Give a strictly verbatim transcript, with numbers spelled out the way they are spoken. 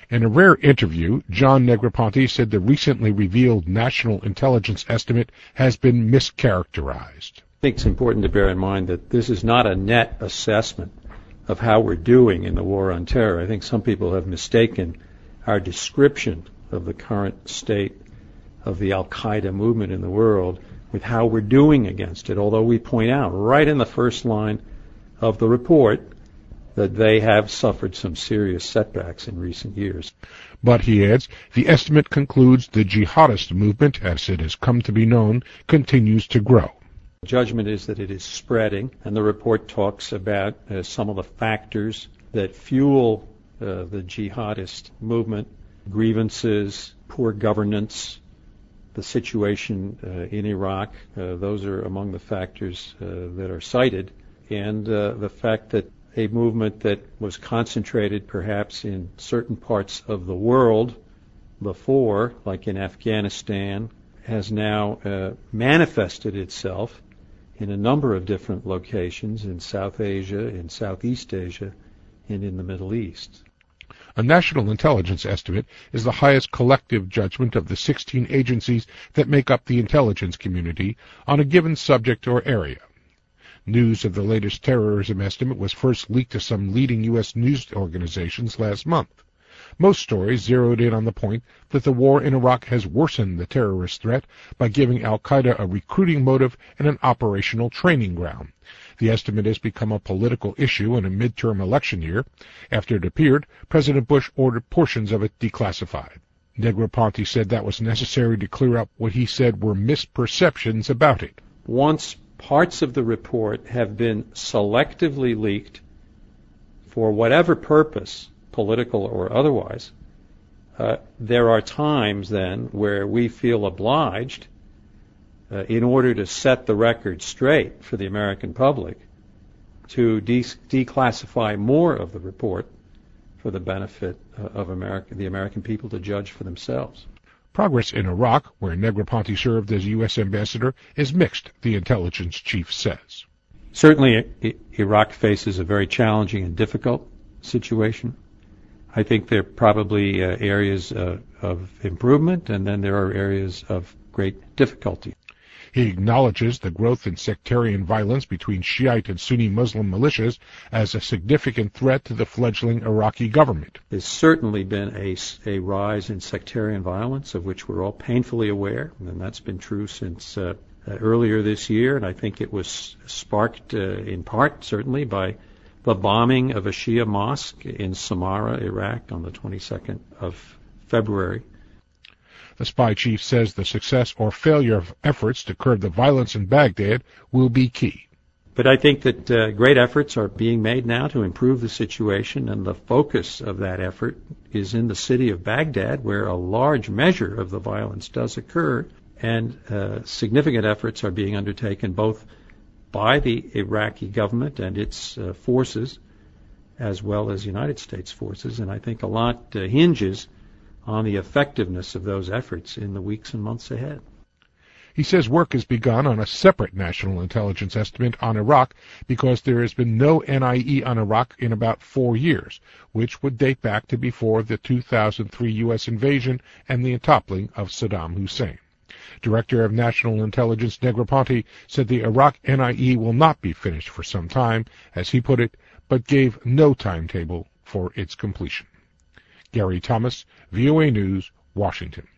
In a rare interview, John Negroponte said the recently revealed national intelligence estimate has been mischaracterized. I think it's important to bear in mind that this is not a net assessment of how we're doing in the war on terror. I think some people have mistaken our description of the current state of the al-Qaeda movement in the world with how we're doing against it, although we point out right in the first line of the report that they have suffered some serious setbacks in recent years. But, he adds, the estimate concludes the jihadist movement, as it has come to be known, continues to grow. Judgment is that it is spreading, and the report talks about uh, some of the factors that fuel uh, the jihadist movement: grievances, poor governance, the situation uh, in Iraq. Uh, those are among the factors uh, that are cited, and uh, the fact that a movement that was concentrated perhaps in certain parts of the world before, like in Afghanistan, has now uh, manifested itself in a number of different locations in South Asia, in Southeast Asia, and in the Middle East. A national intelligence estimate is the highest collective judgment of the sixteen agencies that make up the intelligence community on a given subject or area. News of the latest terrorism estimate was first leaked to some leading U S news organizations last month. Most stories zeroed in on the point that the war in Iraq has worsened the terrorist threat by giving al-Qaeda a recruiting motive and an operational training ground. The estimate has become a political issue in a midterm election year. After it appeared, President Bush ordered portions of it declassified. Negroponte said that was necessary to clear up what he said were misperceptions about it. Once parts of the report have been selectively leaked for whatever purpose, political or otherwise, uh, there are times then where we feel obliged, uh, in order to set the record straight for the American public, to de- declassify more of the report for the benefit uh, of America, the American people to judge for themselves. Progress in Iraq, where Negroponte served as U S ambassador, is mixed, the intelligence chief says. Certainly, I- Iraq faces a very challenging and difficult situation. I think there are probably uh, areas uh, of improvement, and then there are areas of great difficulty. He acknowledges the growth in sectarian violence between Shiite and Sunni Muslim militias as a significant threat to the fledgling Iraqi government. There's certainly been a, a rise in sectarian violence, of which we're all painfully aware, and that's been true since uh, uh, earlier this year, and I think it was sparked uh, in part, certainly, by the bombing of a Shia mosque in Samarra, Iraq, on the twenty-second of February. The spy chief says the success or failure of efforts to curb the violence in Baghdad will be key. But I think that uh, great efforts are being made now to improve the situation, and the focus of that effort is in the city of Baghdad, where a large measure of the violence does occur, and uh, significant efforts are being undertaken both by the Iraqi government and its uh, forces, as well as United States forces, and I think a lot uh, hinges on the effectiveness of those efforts in the weeks and months ahead. He says work has begun on a separate national intelligence estimate on Iraq because there has been no N I E on Iraq in about four years, which would date back to before the two thousand three U S invasion and the toppling of Saddam Hussein. Director of National Intelligence Negroponte said the Iraq N I E will not be finished for some time, as he put it, but gave no timetable for its completion. Gary Thomas, V O A News, Washington.